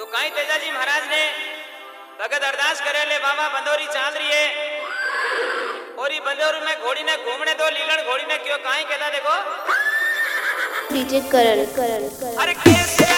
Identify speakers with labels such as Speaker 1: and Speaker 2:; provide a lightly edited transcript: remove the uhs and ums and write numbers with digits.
Speaker 1: काई तेजाजी महाराज ने भगत अरदास करे ले बाबा बंदोरी चाल रही है और ये बंदोरी में घोड़ी ने घूमने दो लीलन घोड़ी ने क्यों काई कहता देखो
Speaker 2: डीजे करण
Speaker 1: अरे कैसे